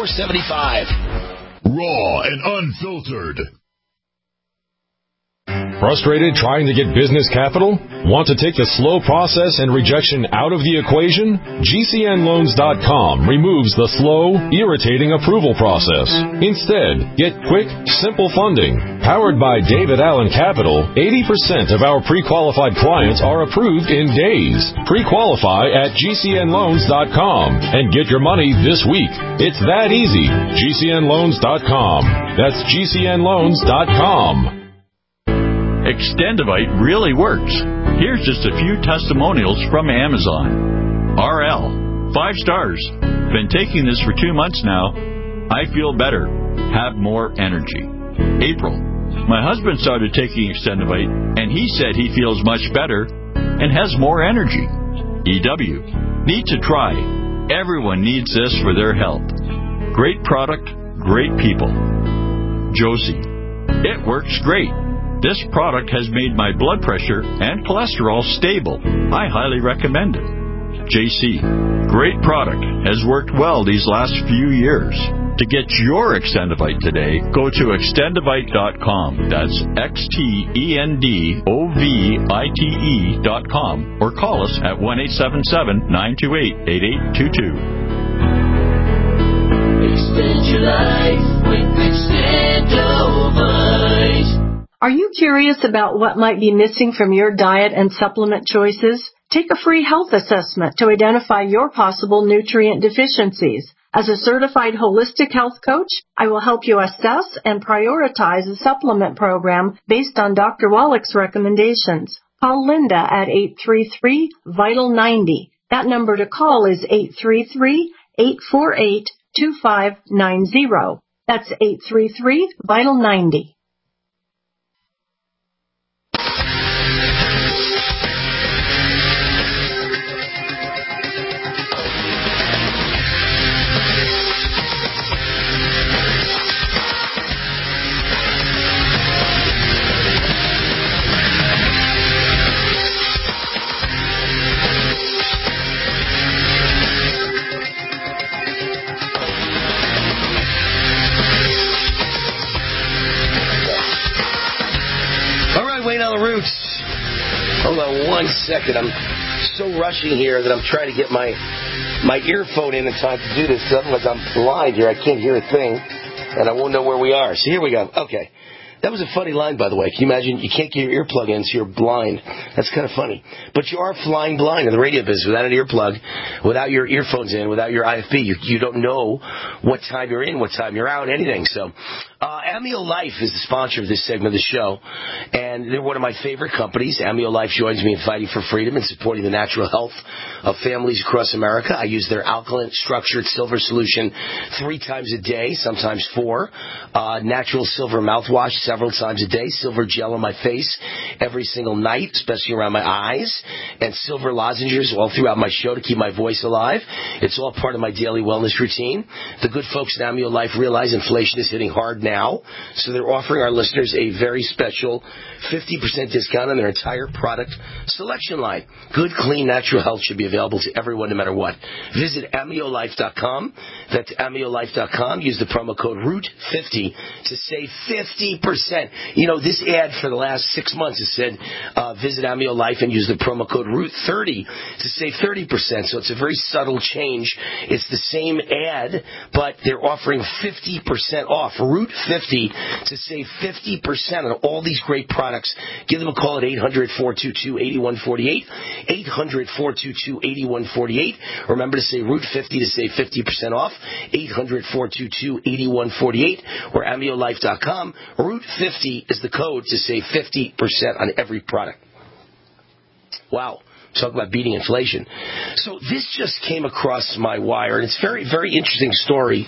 [SPEAKER 4] 800-659-9475.
[SPEAKER 3] Raw and unfiltered.
[SPEAKER 15] Frustrated trying to get business capital? Want to take the slow process and rejection out of the equation? GCNloans.com removes the slow, irritating approval process. Instead, get quick, simple funding. Powered by David Allen Capital, 80% of our pre-qualified clients are approved in days. Pre-qualify at GCNloans.com and get your money this week. It's that easy. GCNloans.com. That's GCNloans.com.
[SPEAKER 16] Extendivite really works. Here's just a few testimonials from Amazon. RL, 5 stars. Been taking this for 2 months now. I feel better. Have more energy. April, my husband started taking Extendivite, and he said he feels much better and has more energy. EW, need to try. Everyone needs this for their health. Great product, great people. Josie, it works great. This product has made my blood pressure and cholesterol stable. I highly recommend it. JC, great product. Has worked well these last few years. To get your Extendivite today, go to extendivite.com. That's XTENDOVITE.com. Or call us at 1-877-928-8822.
[SPEAKER 17] Extend your life with Extendivite. Are you curious about what might be missing from your diet and supplement choices? Take a free health assessment to identify your possible nutrient deficiencies. As a certified holistic health coach, I will help you assess and prioritize a supplement program based on Dr. Wallach's recommendations. Call Linda at 833-VITAL-90. That number to call is 833-848-2590. That's 833-VITAL-90.
[SPEAKER 4] Roots. Hold on 1 second. I'm so rushing here that I'm trying to get my earphone in time to do this. Otherwise, I'm blind here. I can't hear a thing, and I won't know where we are. So here we go. Okay. That was a funny line, by the way. Can you imagine? You can't get your earplug in, so you're blind. That's kind of funny. But you are flying blind in the radio business without an earplug, without your earphones in, without your IFB. You don't know what time you're in, what time you're out, anything. So, Amio Life is the sponsor of this segment of the show, and they're one of my favorite companies. Amio Life joins me in fighting for freedom and supporting the natural health of families across America. I use their alkaline structured silver solution 3 times a day, sometimes 4. Natural silver mouthwash several times a day. Silver gel on my face every single night, especially around my eyes. And silver lozenges all throughout my show to keep my voice alive. It's all part of my daily wellness routine. The good folks at Amio Life realize inflation is hitting hard now, so they're offering our listeners a very special 50% discount on their entire product selection line. Good, clean, natural health should be available to everyone no matter what. Visit AmioLife.com. That's AmioLife.com. Use the promo code ROOT50 to save 50%. You know, this ad for the last 6 months has said, visit Amio Life and use the promo code ROOT30 to save 30%. So it's a very subtle change. It's the same ad, but they're offering 50% off. ROOT50 to save 50% on all these great products. Give them a call at 800-422-8148. 800-422-8148. Remember to say ROOT50 to save 50% off. 800-422-8148 or AmioLife.com. ROOT50 is the code to save 50% on every product. Wow. Talk about beating inflation. So this just came across my wire, and it's a very, very interesting story.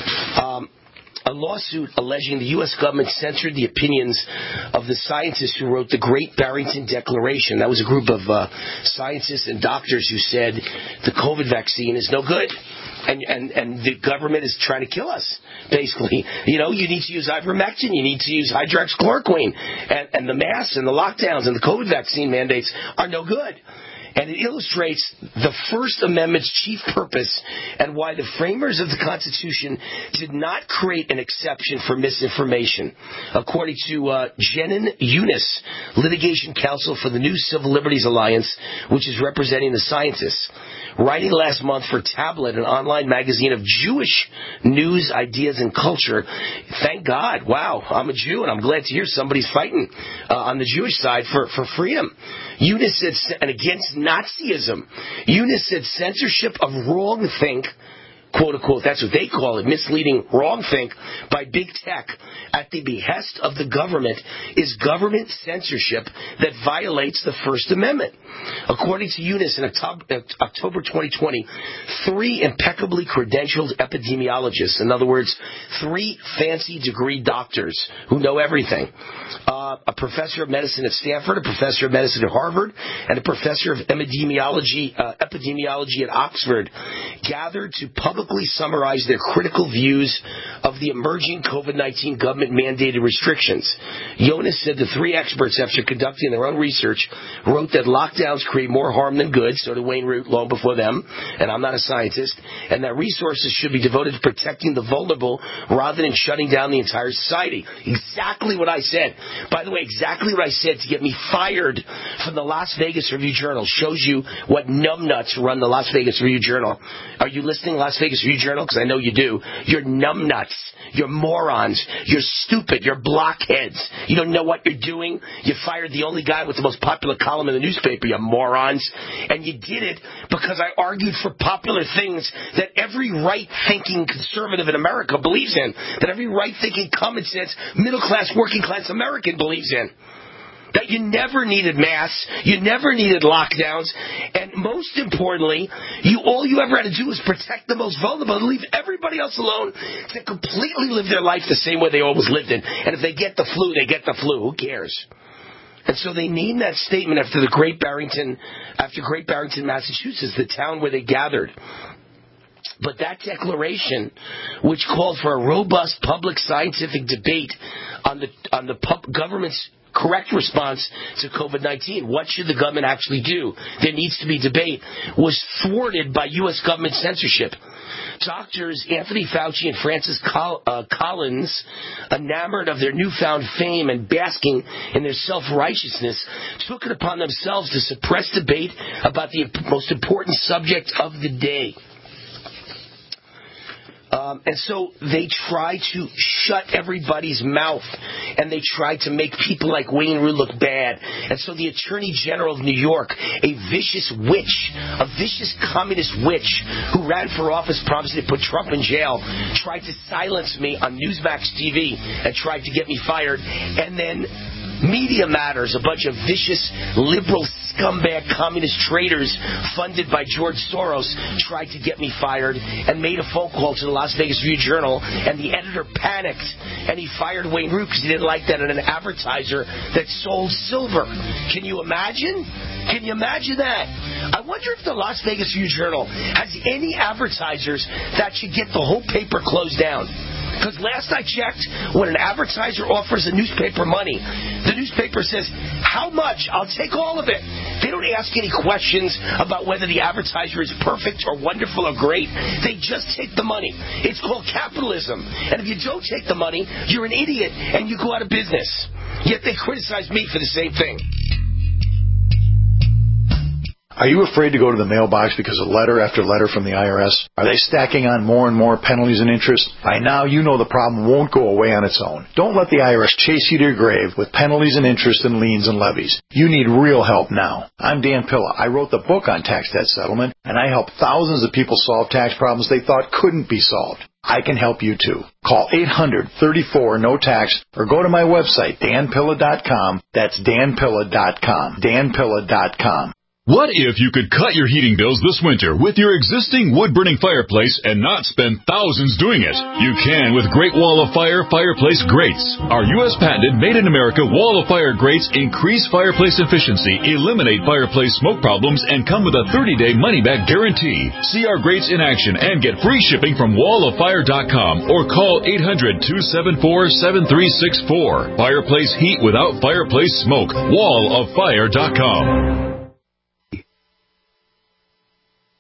[SPEAKER 4] A lawsuit alleging the U.S. government censored the opinions of the scientists who wrote the Great Barrington Declaration. That was a group of scientists and doctors who said the COVID vaccine is no good. And the government is trying to kill us, basically. You know, you need to use ivermectin, you need to use hydroxychloroquine, and the masks and the lockdowns and the COVID vaccine mandates are no good. And it illustrates the First Amendment's chief purpose and why the framers of the Constitution did not create an exception for misinformation. According to Jenin Younes, litigation counsel for the New Civil Liberties Alliance, which is representing the scientists, writing last month for Tablet, an online magazine of Jewish news, ideas, and culture. Thank God. Wow, I'm a Jew, and I'm glad to hear somebody's fighting on the Jewish side for freedom. Younes said, and against Nazism, Younes said censorship of wrongthink, quote unquote, that's what they call it, misleading wrongthink by big tech at the behest of the government is government censorship that violates the First Amendment. According to Younes, in October 2020, 3 impeccably credentialed epidemiologists, in other words, 3 fancy degree doctors who know everything, a professor of medicine at Stanford, a professor of medicine at Harvard, and a professor of epidemiology at Oxford, gathered to publicly summarize their critical views of the emerging COVID-19 government-mandated restrictions. Younes said the 3 experts, after conducting their own research, wrote that lockdowns create more harm than good, so did Wayne Root long before them, and I'm not a scientist, and that resources should be devoted to protecting the vulnerable rather than shutting down the entire society. Exactly what I said. By the way, exactly what I said to get me fired from the Las Vegas Review-Journal shows you what numbnuts run the Las Vegas Review-Journal. Are you listening, Las Vegas Review-Journal? Because I know you do. You're numbnuts. You're morons. You're stupid. You're blockheads. You don't know what you're doing. You fired the only guy with the most popular column in the newspaper, you morons. And you did it because I argued for popular things that every right-thinking conservative in America believes in, that every right-thinking, common-sense, middle-class, working-class American believes in. That you never needed masks, you never needed lockdowns, and most importantly, all you ever had to do was protect the most vulnerable and leave everybody else alone to completely live their life the same way they always lived it. And if they get the flu, they get the flu. Who cares? And so they named that statement after Great Barrington, Massachusetts, the town where they gathered. But that declaration, which called for a robust public scientific debate on the government's correct response to COVID-19, what should the government actually do? There needs to be debate, was thwarted by U.S. government censorship. Doctors Anthony Fauci and Francis Collins, enamored of their newfound fame and basking in their self-righteousness, took it upon themselves to suppress debate about the most important subject of the day. And so they try to shut everybody's mouth, and they try to make people like Wayne Root look bad. And so the Attorney General of New York, a vicious witch, a vicious communist witch who ran for office promising to put Trump in jail, tried to silence me on Newsmax TV and tried to get me fired. And then Media Matters, a bunch of vicious liberal scumbag communist traitors funded by George Soros, tried to get me fired and made a phone call to the Las Vegas Review-Journal, and the editor panicked and he fired Wayne Root because he didn't like that in an advertiser that sold silver. Can you imagine? Can you imagine that? I wonder if the Las Vegas Review-Journal has any advertisers that should get the whole paper closed down. Because last I checked, when an advertiser offers a newspaper money, the newspaper says, how much? I'll take all of it. They don't ask any questions about whether the advertiser is perfect or wonderful or great. They just take the money. It's called capitalism. And if you don't take the money, you're an idiot and you go out of business. Yet they criticize me for the same thing.
[SPEAKER 18] Are you afraid to go to the mailbox because of letter after letter from the IRS? Are they stacking on more and more penalties and interest? By now, you know the problem won't go away on its own. Don't let the IRS chase you to your grave with penalties and interest and liens and levies. You need real help now. I'm Dan Pilla. I wrote the book on tax debt settlement, and I help thousands of people solve tax problems they thought couldn't be solved. I can help you too. Call 800-34-NO-TAX or go to my website, danpilla.com. That's danpilla.com. danpilla.com.
[SPEAKER 15] What if you could cut your heating bills this winter with your existing wood-burning fireplace and not spend thousands doing it? You can with Great Wall of Fire fireplace grates. Our U.S. patented made-in-America Wall of Fire grates increase fireplace efficiency, eliminate fireplace smoke problems, and come with a 30-day money-back guarantee. See our grates in action and get free shipping from walloffire.com or call 800-274-7364. Fireplace heat without fireplace smoke. walloffire.com.